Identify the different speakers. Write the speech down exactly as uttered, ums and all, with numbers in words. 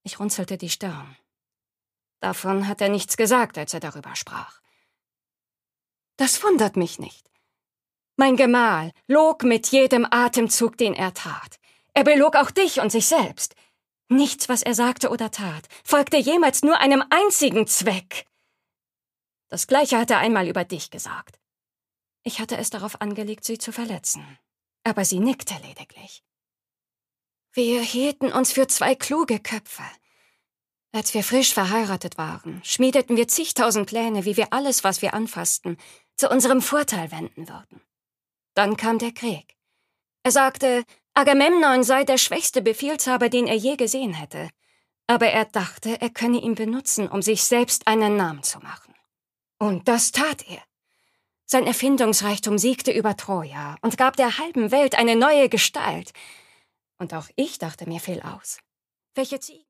Speaker 1: Ich runzelte die Stirn. Davon hat er nichts gesagt, als er darüber sprach. Das wundert mich nicht. Mein Gemahl log mit jedem Atemzug, den er tat. Er belog auch dich und sich selbst. Nichts, was er sagte oder tat, folgte jemals nur einem einzigen Zweck. Das Gleiche hat er einmal über dich gesagt. Ich hatte es darauf angelegt, sie zu verletzen. Aber sie nickte lediglich. Wir hielten uns für zwei kluge Köpfe. Als wir frisch verheiratet waren, schmiedeten wir zigtausend Pläne, wie wir alles, was wir anfassten, zu unserem Vorteil wenden würden. Dann kam der Krieg. Er sagte, Agamemnon sei der schwächste Befehlshaber, den er je gesehen hätte. Aber er dachte, er könne ihn benutzen, um sich selbst einen Namen zu machen. Und das tat er. Sein Erfindungsreichtum siegte über Troja und gab der halben Welt eine neue Gestalt. Und auch ich dachte mir viel aus. Welche Ziege